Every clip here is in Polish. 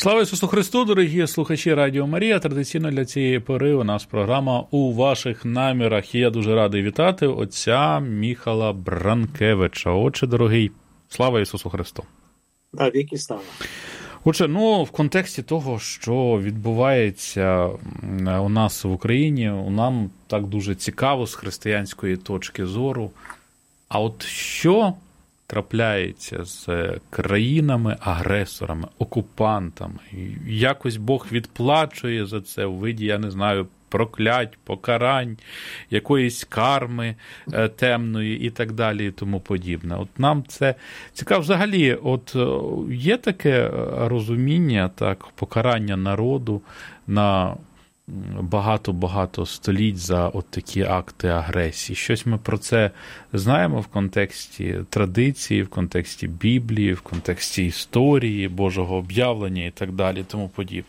Слава Ісусу Христу, дорогі слухачі Радіо Марія. Традиційно для цієї пори у нас програма «У ваших намірах». І я дуже радий вітати отця Міхала Бранкевича. Отче дорогий, слава Ісусу Христу. Віки слава. Отже, в контексті того, що відбувається у нас в Україні, нам так дуже цікаво з християнської точки зору. А от що трапляється з країнами-агресорами, окупантами? Якось Бог відплачує за це у виді, я не знаю, проклять, покарань, якоїсь карми темної і так далі і тому подібне. От нам це цікаво. Взагалі, от є таке розуміння, так, покарання народу на багато-багато століть за от такі акти агресії. Щось ми про це знаємо в контексті традиції, в контексті Біблії, в контексті історії, Божого об'явлення і так далі, тому подібне.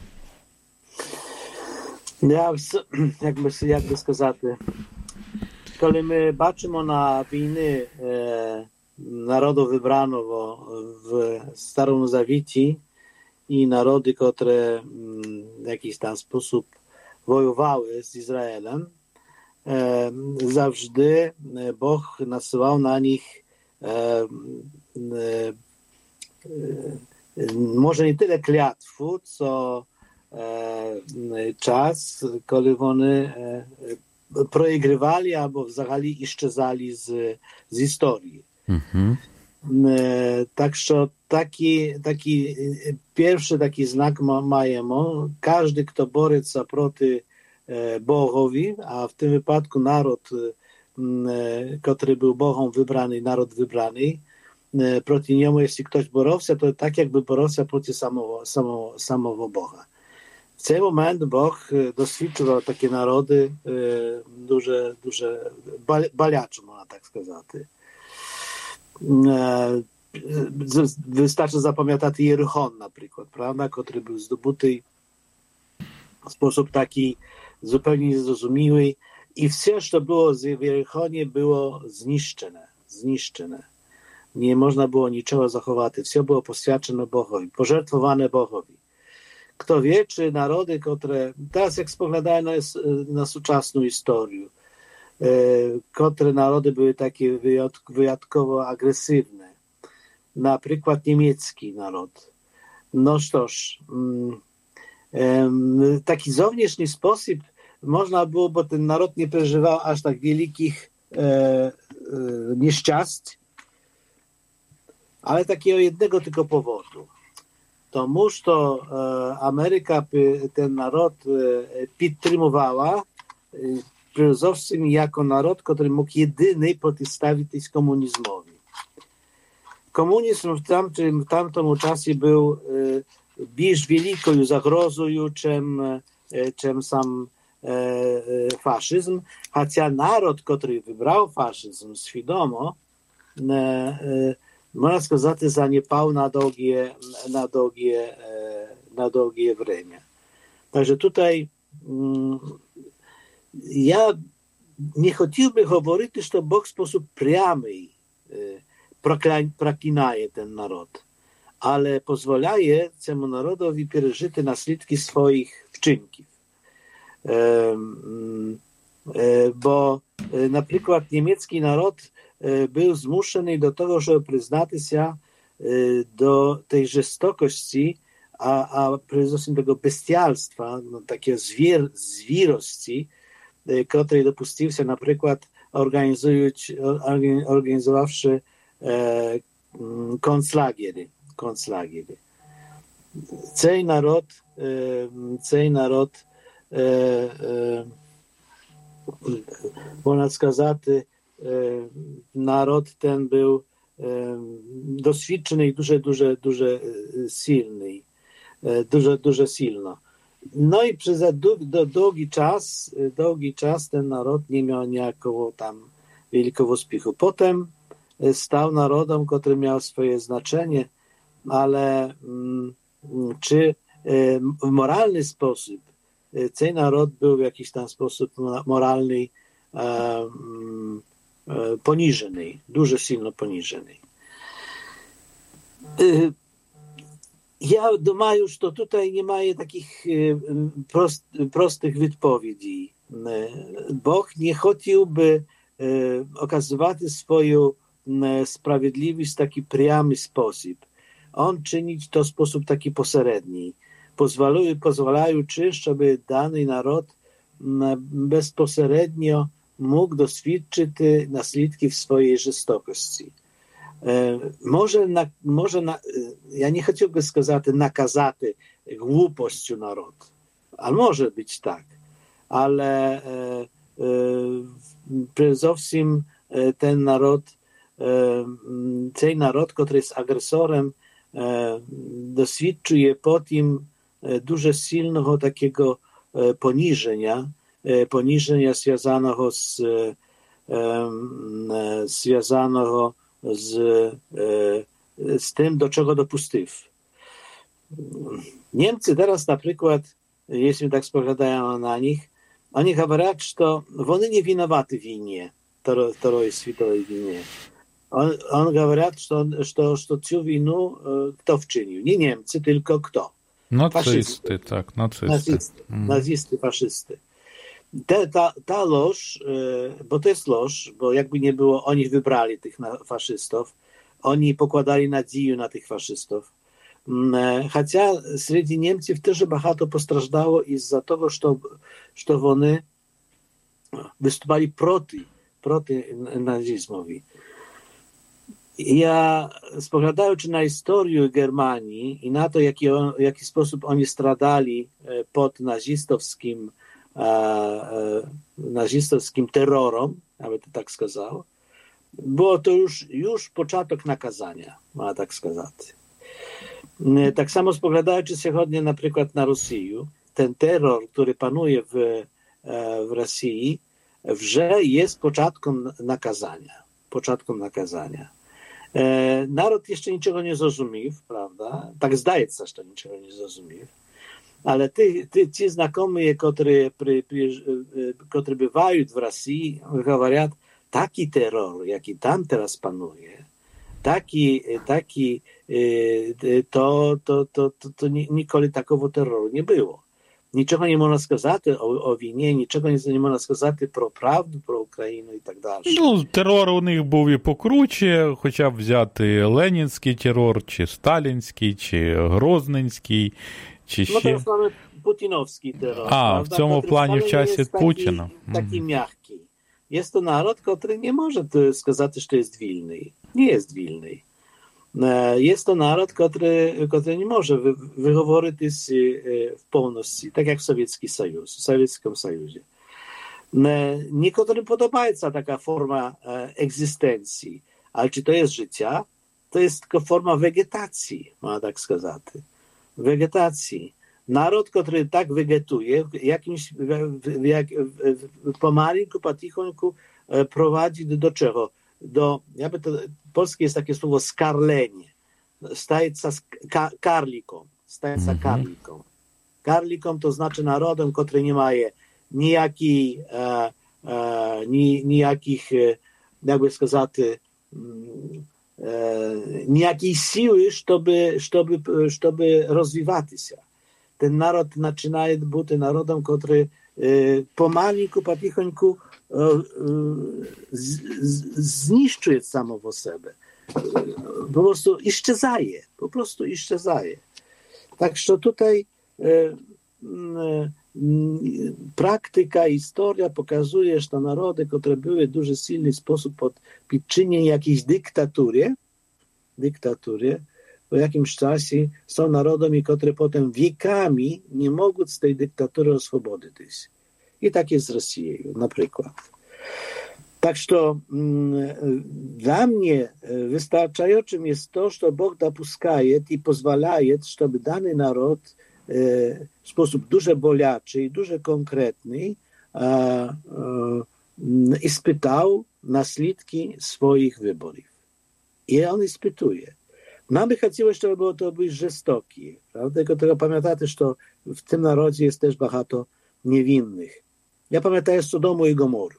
Як би сказати, коли ми бачимо на війни народу вибраного в Старому Завіті i narody, które w jakiś tam sposób wojowały z Izraelem, zawsze Bóg nasyłał na nich może nie tyle klятву, co czas, kiedy oni proegrywali albo wzagali исчезали z historii. Tak, że taki pierwszy taki znak majemy. Każdy, kto boryca proti Bogowi, a w tym wypadku naród, który był Bogom wybrany, naród wybrany, proti niemu, jeśli ktoś borowся, to tak jakby borowся proti samego Boga. W ten moment Bóg doświadczył takie narody duże baliacze, można tak сказать. Wystarczy zapamiętać Jerychon na przykład, prawda, który był zdobyty w sposób taki zupełnie niezrozumiały i wszystko, co było w Jerychonie, było zniszczone. Nie można było niczego zachować. Wszystko było poświęcone Bogowi, pożertwowane Bogowi. Kto wie, czy narody, które teraz jak spoglądają na współczesną historię, które narody były takie wyjątkowo agresywne. Na przykład niemiecki naród. No cóż, taki zewnętrzny sposób można było, bo ten naród nie przeżywał aż tak wielkich nieszczęść, ale takiego jednego tylko powodu. To Ameryka ten naród podtrzymywała, przede wszystkim jako naród, który mógł jedyny przeciwstawić się komunizmowi. Komunizm w tamtym czasie był bardziej wielką zagrozą, czym sam faszyzm, chociaż naród, który wybrał faszyzm świadomo, można сказать, zaniepał na długie время. Także tutaj ja nie chciałbym mówić, że Bóg w sposób pramy proklinaje ten naród, ale pozwalaje temu narodowi przeżyć naslідки swoich wczynków. Bo na przykład niemiecki naród był zmuszony do tego, żeby przyznać się do tej żestokości, a przede wszystkim tego bestialstwa, takiego zwirości, której dopuścił się na przykład organizowawszy konclagiery. Цей народ, można сказати, naród ten był doświadczony i дуже silny. Дуже silno. No i przez długi czas ten naród nie miał niejako tam wielkiego uspiechu. Potem stał narodem, który miał swoje znaczenie, ale czy w moralny sposób ten naród był w jakiś tam sposób moralny poniżony, дуже silno poniżony. Ja думаю, що тут немає таких простих відповідей. Бог не хотів би okazywać swoją sprawiedliwość w taki pramy sposób. On czynić to w sposób taki pośredni. Pozwalaючи, żeby dany naród bezpośrednio mógł doświadczyć naslідків swojej żestokości. Ja nie chciałbym сказати naказати głupostю naród. A może być tak. Ale przede ten naród, który jest agresorem, doświadczuje po tym дуже silnego takiego poniżenia związanego z tym, do czego dopuścił. Niemcy teraz na przykład, jeśli tak spoglądają na nich, oni mówią, że oni nie winowaty w wojnie, II światowej wojnie. On mówi, że tę wojnę kto wczynił? Nie Niemcy, tylko kto? Nacysty, tak, nazisty, faszysty. Ta loż, bo to jest loż, bo jakby nie było, oni wybrali tych faszystów, oni pokładali nadzieję na tych faszystów. Chociaż wśród Niemców też bardzo postражdało из-за tego, że oni występowali proti nazizmowi. Ja spoglądając na historię Germanii i na to, w jaki sposób oni stradali pod nazistowskim terrorom, nawet tak сказав, było to już początek nakazania, można tak сказać. Tak samo spoglądając się na przykład na Rosję, ten terror, który panuje w Rosji, że jest początkiem nakazania. Naród jeszcze niczego nie zrozumiał, prawda? Tak zdaje się, że niczego nie zrozumiał. Ale ci znakomi, którzy bywają w Rosji, mówią, taki terror, jaki tam teraz panuje, to nigdy takiego terroru nie było. Niczego nie można сказать o wojnie, niczego nie można сказать про правду, про Україну і так далі. Ну, терор у них був і покруче, хоча б взяти ленінський терор, чи сталінський, чи грозненський, чи ще. Ну, teraz mamy putinowski terror. W цьому плані в часі Путіна. Taki miękki. Jest to naród, który nie może сказать, że jest wilny. Nie jest wilny. Jest to naród, który nie może wyговорити w pełności, tak jak w Sowieckim Sojuzie. Niektórym podoba się taka forma egzystencji, ale czy to jest życia? To jest tylko forma wegetacji, można tak сказать. Wegetacji. Naród, który tak wegetuje, pomalinku, potichonku prowadzi do czego? Polskie jest takie słowo skarlenie. Staje się karliką. Karliką to znaczy narodem, który nie ma nijakich, jakby сказать, nijakiej siły, żeby rozwijać się. Ten naród zaczyna być narodem, który pomalinku, potichonku zniszczuje samego siebie. Po prostu исчезає. Tak, że tutaj praktyka, historia pokazuje, że narody, które były w дуже silny sposób podczynnione jakiejś dyktatury, po jakimś czasie są narodami, które potem wiekami nie mogą z tej dyktatury oswobodzić. I tak jest z Rosją, na przykład. Tak, że dla mnie wystarczającym jest to, że Bóg dopuszczaje i pozwala, żeby dany naród w sposób дуже bolaczy i дуже konkretny испытał naslідки swoich wyborów. I on испытuje. Nam by chciało, żeby było to być żestokie. Prawda? Tylko pamiętajcie, że w tym narodzie jest też bardzo niewinnych. Ja pamiętam Sodomu i Gomoru.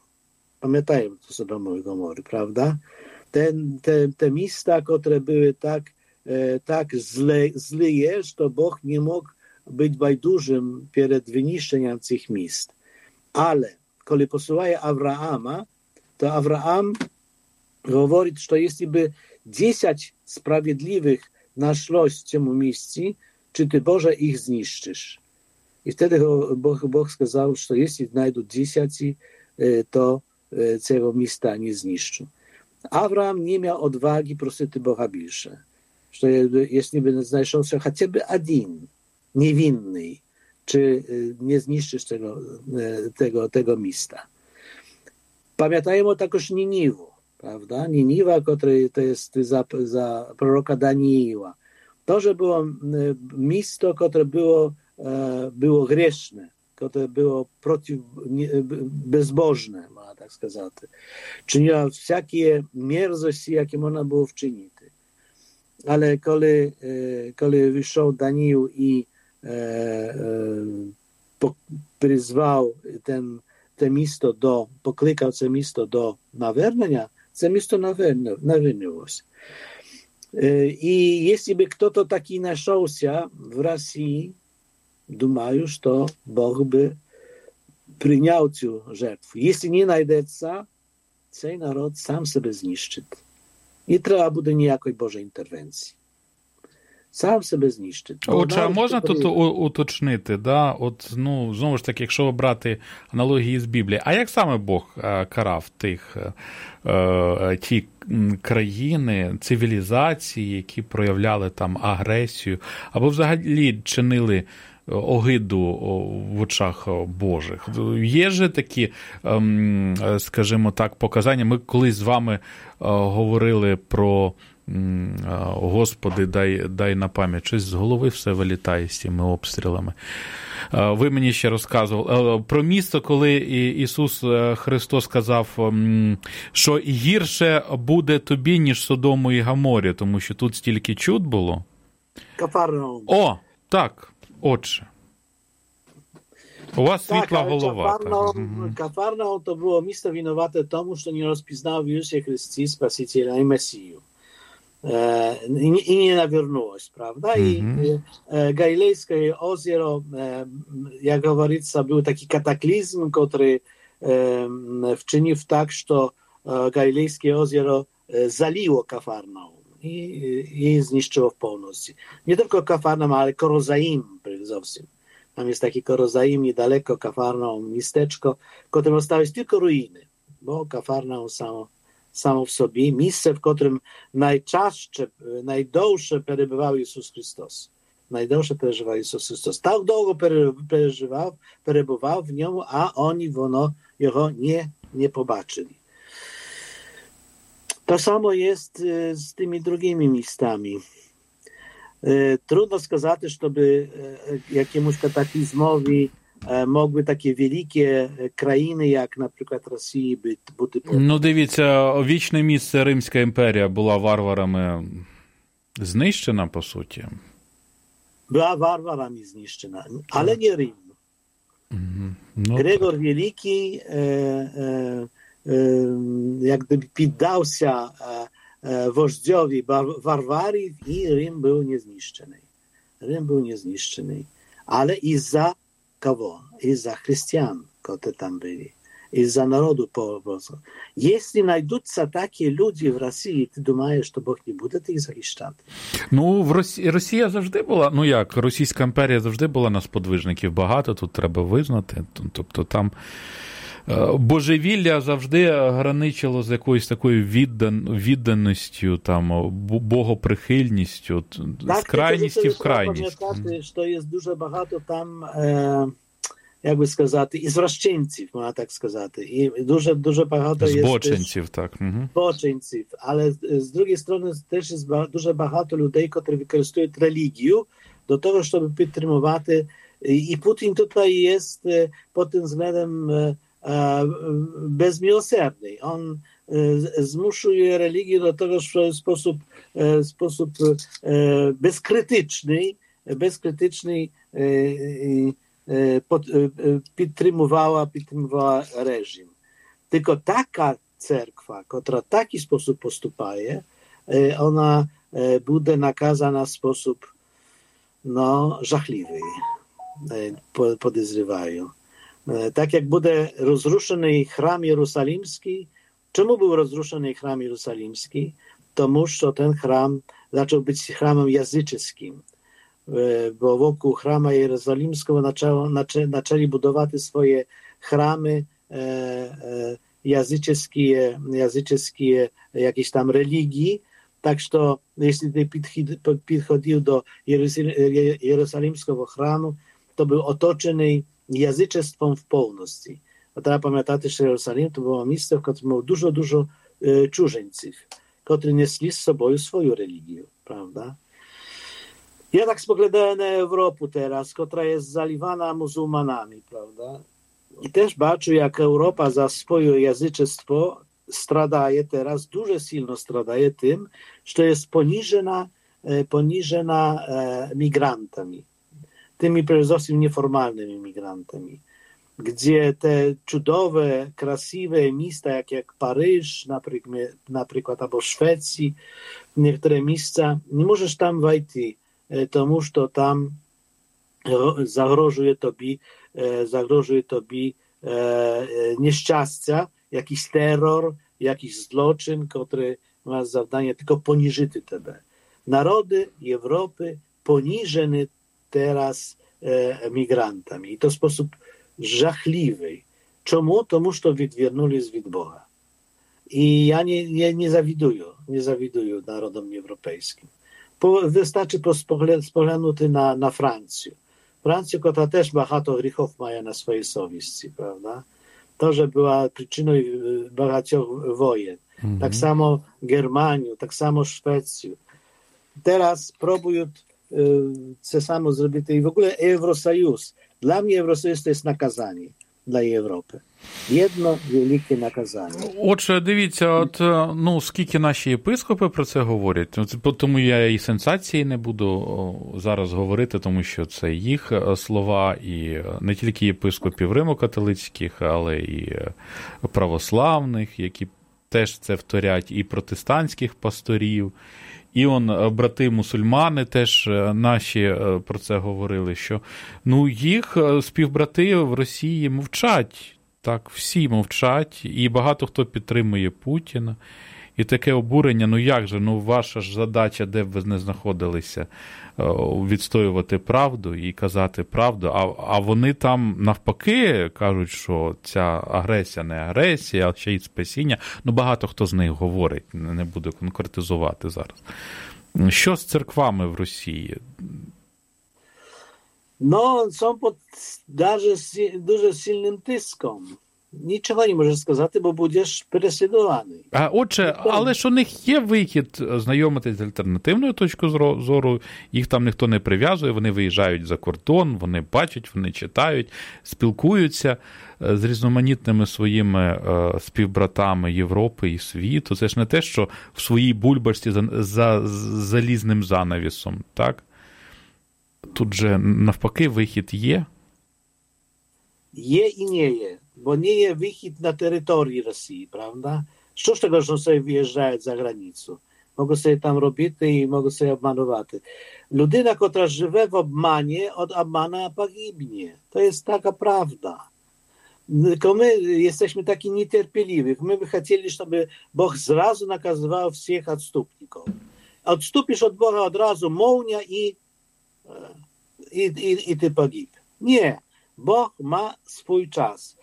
Pamiętają Sodomu i Gomory, prawda? Te miejsca, które były tak tak zły jest, to Bóg nie mógł być bajdужим przed wyniszczeniem tych miejsc. Ale kiedy posyłaje Abrahama, to Abraham mówi, że jeśli by 10 sprawiedliwych naszłoś w tym miejscu, czy ty Boże ich zniszczysz? I wtedy Bóg сказał, że jeśli znajdą 10, to tego miejsca nie zniszczą. Abraham nie miał odwagi prosić Boga więcej. Że jeśli by znalazł się chociażby jeden, niewinny, czy nie zniszczysz tego miejsca. Pamiętajmy także Niniwu, prawda? Niniwa, który to jest za proroka Daniela. To, że było miejsce, które było grzeszne, które było bezbożne, można tak сказать. Czyniła wszelkie mierzości, jakie można było wczynić. Ale kiedy wyszedł Daniel i przyzwał to miejsce poklикał to miejsce do naвернення, to miejsce naвернилось. I jeśli by kto to taki naszł się w Rosji, думаю, że Bóg by przyjął tę żertwę. Jeśli nie znajdzie, ten naród sam sobie zniszczy. Nie trzeba będzie ніякої Bożej interwencji. Сам себе знищить. Отже, а можна тут уточнити, да? От, знову ж таки, якщо брати аналогії з Біблії, а як саме Бог карав ті країни, цивілізації, які проявляли там агресію, або взагалі чинили огиду в очах Божих? Є же такі, скажімо так, показання. Ми колись з вами говорили про Господи, дай на пам'ять. Щось з голови все вилітає з цими обстрілами. Ви мені ще розказували про місто, коли Ісус Христос сказав, що гірше буде тобі, ніж Содому і Гоморі, тому що тут стільки чуд було. Кафарнаум. О, так, отже. У вас світла голова. Кафарнаум to było miejsce winowate temu, że nie rozpoznało w Jezusie Chrystusie Spasiciela i Mesiju. I nie nawiernułość, prawda? I Galilejskie ozero, jak mówiится, był taki kataklizm, który wczynił tak, że Galilejskie ozero zaliło Kafarnaum i zniszczyło w pełności. Nie tylko Kafarnaum, ale Korozaim przede Tam jest taki Korozaim niedaleko Kafarnaum, miasteczko, w którym zostały tylko ruiny, bo Kafarnaum samo w sobie, miejsce, w którym najdłuższe przebywał Jezus Chrystus. Najdłuższe przeżywał Jezus Chrystus. Tak długo przebywał w nim, a oni jego nie pobaczyli. To samo jest z tymi drugimi miejscami. Trudno сказать, żeby jakiemuś kataklizmowi mogły takie wielkie країни, як, наприклад, Росії, бути... Ну, дивіться, вічне місце Римська імперія була варварами знищена, по суті. Była warwarami zniszczona, ale nie Rim. Gregor Wielki jak gdyby poddał wождзiowi warwarii i Rim był niezniszczony. Rim był niezniszczony, ale i za kogo? I za chrześcijan, którzy tam byli. I za narodu polskiego. Jeśli znajdą się takie ludzie w Rosji, ty думаєш, що Бог не буде їх захищати? Ну, Росія завжди була, ну як, Російська імперія завжди була на сподвижників багато, тут треба визнати. Тобто там божевілля завжди граничило з якоюсь такою відданістю, там, богоприхильністю, з крайністю в крайність. Пам'ятати, що є дуже багато там, як би сказати, ізвращенців, можна так сказати. І дуже багато є... Збоченців, так. Збоченців. Але, з другої сторони, теж є дуже багато людей, які використовують релігію до того, щоб підтримувати. І Путін тут є під тим вzględem bezmiłosierny. On zmuszuje religię do tego, że w sposób bezkrytyczny підтримувала reżim. Tylko taka cerkwa, która w taki sposób postępuje, ona буде наказана в спосіб жахливий, підозрюваю. Так як буде розрушений храм Єрусалимський. Чому був розрушений храм Єрусалимський? Тому що ten храм zaczął być храмом язическим. Bo wokół chrama Jerozolimskiego zaczęli budować swoje chramy языческие jakieś tam religii. Tak, że jeśli ty podchodził do Jerozolimskiego chramu, to był otoczony jazyczestwem w pełności. Bo teraz pamiętacie, że Jerozolim to było miejsce, w którym było dużo cudzońców, którzy nieśli z sobą swoją religię, prawda? Ja tak spoglądałem na Europę teraz, która jest zaliwana muzułmanami, prawda? I też baczę, jak Europa za swoje jazyczestwo stradaje teraz, dużo silno stradaje tym, że jest poniżona migrantami, tymi przede wszystkim nieformalnymi migrantami, gdzie te cudowe, krasiwe miejsca, jak Paryż na przykład, albo Szwecji, niektóre miejsca, nie możesz tam wejść, тому що там загрожує тобі nieszczęścia, jakiś terror, jakiś zloczyn, który ma zadanie tylko poniżyć ciebie. Narody Europy poniżone teraz migrantami. I to w sposób żachliwy. Czemu? Тому що відвернулись від Boga. I ja nie zawiduję narodom europejskim. Wystarczy spoglądać na Francję. Francję, która też багато grzechów ma na swojej совісті, prawda? To, że była przyczyną багатьох wojen. Tak samo Germanię, tak samo Szwecję. Teraz próbują to samo zrobić i w ogóle Eurosojus. Dla mnie Eurosojus to jest nakazanie dla Європи. Єдно велике наказання. Отже, дивіться, скільки наші єпископи про це говорять, тому я і сенсації не буду зараз говорити, тому що це їх слова, і не тільки єпископів римо-католицьких, але і православних, які теж це вторять, і протестантських пасторів. І брати-мусульмани теж наші про це говорили, що їх співбрати в Росії мовчать, так, всі мовчать, і багато хто підтримує Путіна. І таке обурення, як же, ваша ж задача, де б ви не знаходилися, відстоювати правду і казати правду, а вони там навпаки кажуть, що ця агресія не агресія, а ще й спасіння. Багато хто з них говорить, не буду конкретизувати зараз. Що з церквами в Росії? Są pod дуже сильним тиском. Нічого не можеш сказати, бо будеш переслідуваний. Отже, але ж у них є вихід знайомитись з альтернативною точкою зору, їх там ніхто не прив'язує, вони виїжджають за кордон, вони бачать, вони читають, спілкуються з різноманітними своїми співбратами Європи і світу. Це ж не те, що в своїй бульбашці за залізним занавісом, так? Тут же навпаки вихід є? Є і не є. Bo nie jest wychód na terytorium Rosji, prawda? Co z tego, że sobie wyjeżdżają za granicę? Mogą sobie tam robić i mogą sobie obmanować. Ludyna, która żyje w obmanie, od obmana pogibnie. To jest taka prawda. Tylko my jesteśmy taki niecierpliwi. My by chcieli, żeby Bóg zrazu nakazywał wszystkich odstupników. Odstupisz od Boga od razu, mołnia i ty pogib. Nie. Bóg ma swój czas.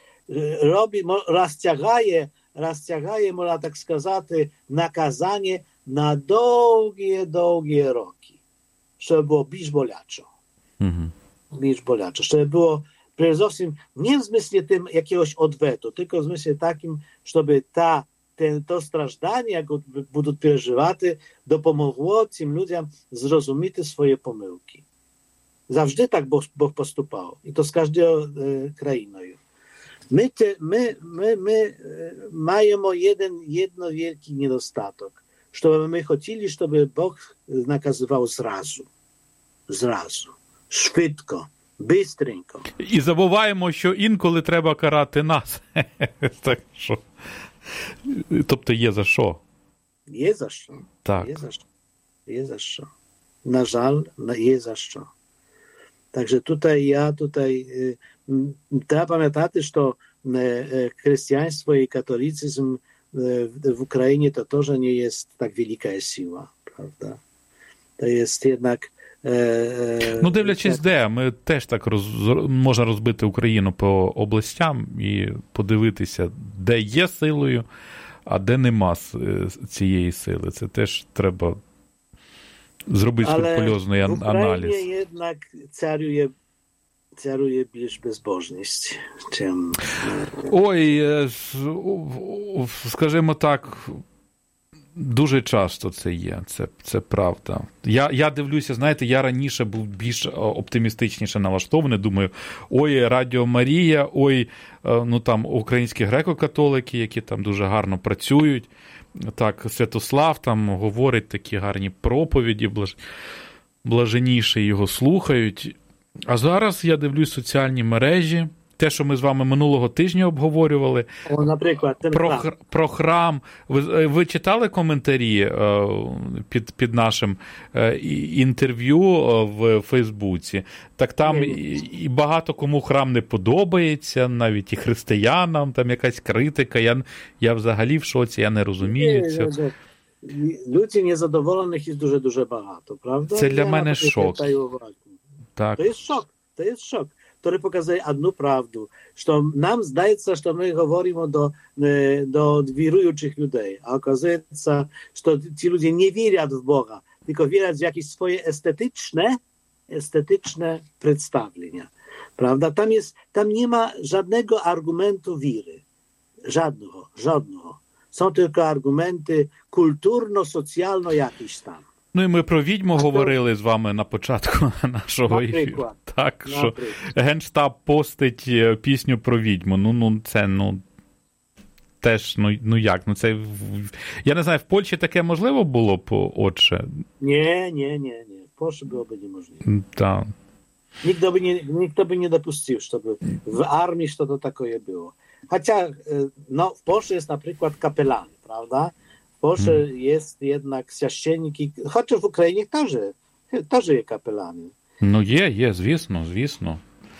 Розтягає, можна так сказати, наказання на довгі роки, щоб було більш боляче. Більш боляче. Щоб було, перед зовсім, не в змислі тим якогось odwetu, tylko в змислі таким, щоб to страждання, яке будуть переживати, допомогло цим людям зрозуміти свої помилки. Завжди так Бог поступав. І то з кожною країною. My mamy jedno wielki niedostatek, że my chcieli, żeby Bóg nakazywał zrazu, szybko, бистренько. І забуваємо, що інколи треба карати нас. Так що. Тобто є за що. Є за що. Так. Є за що. Є за що. На жаль, є за що. Także tutaj trzeba pamiętać, że chrześcijaństwo i katolicyzm w Ukrainie to тоже nie jest tak wielka siła, prawda? To jest jednak... Ну, дивлячись де, ми теж так можна розбити Україну по областям і подивитися, де є силою, а де нема цієї сили. Це теж треба зробити скрупульозний аналіз. Але в Україні jednak царює більш безбожність, чим... Ой, скажімо так, дуже часто це є, це правда. Я дивлюся, знаєте, я раніше був більш оптимістичніше налаштований, думаю, ой, Радіо Марія, ой, ну там українські греко-католики, які там дуже гарно працюють, так, Святослав там говорить такі гарні проповіді, блаженніші його слухають. А зараз я дивлюсь соціальні мережі, те, що ми з вами минулого тижня обговорювали, наприклад, про храм. Ви читали коментарі під нашим інтерв'ю в Фейсбуці? Так там і багато кому храм не подобається, навіть і християнам, там якась критика. Я взагалі в шоці, я не розумію цього. Ludzi niezadowolonych jest дуже багато, правда? Це для мене шок. Так. To jest szok, który pokazuje jedną prawdę, że nam zdaje się, że my mówimy do wirujących ludzi, a okazuje się, że ci ludzie nie wierzą w Boga, tylko wierzą w jakieś swoje estetyczne przedstawienia. Prawda? Tam nie ma żadnego argumentu wiry. Żadnego. Są tylko argumenty kulturno-socjalno jakieś tam. Ну і ми про відьму говорили з вами на початку нашого ефіру. Так, що Генштаб постить пісню про відьму. Це теж, як? Це, я не знаю, в Польщі таке можливо було б, отже? Ні. В Польщі було б неможливо. Так. Ніхто б не допустив, щоб в армії щось таке було. Хоча, в Польщі є, наприклад, капелани, правда? W Polsce jest jednak священники, chociaż w Ukrainie też є капелани. Ну є, звісно.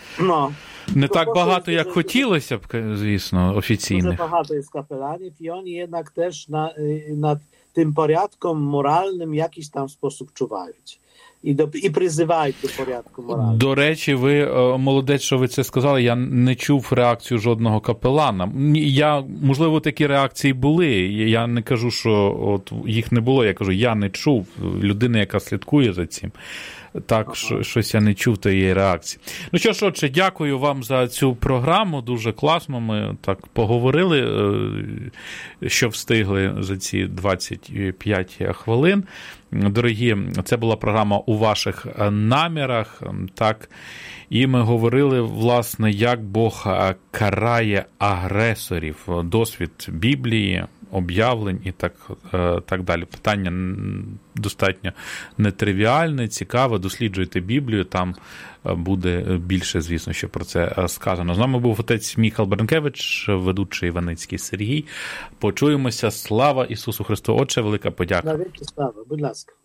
Не так багато, як хотілося б, звісно, офіційних. Дуже багато є капеланів, і вони jednak теж над тим порядком моральним якийсь там спосіб чувають. І призивають до порядку моралі. До речі, ви молодець, що ви це сказали, я не чув реакцію жодного капелана. Можливо, такі реакції були, я не кажу, що їх не було, я кажу, я не чув. Людина, яка слідкує за цим. Так, щось я не чув тієї реакції. Ну що ж, отже, дякую вам за цю програму, дуже класно, ми так поговорили, що встигли за ці 25 хвилин. Дорогі, це була програма «У ваших намірах», так, і ми говорили, власне, як Бог карає агресорів, досвід Біблії, об'явлень і так далі. Питання достатньо нетривіальне, цікаве, досліджуйте Біблію, там буде більше, звісно, що про це сказано. З нами був отець Міхал Бернкевич, ведучий Іваницький Сергій. Почуємося. Слава Ісусу Христу! Отче, велика подяка. Навіки слава, будь ласка.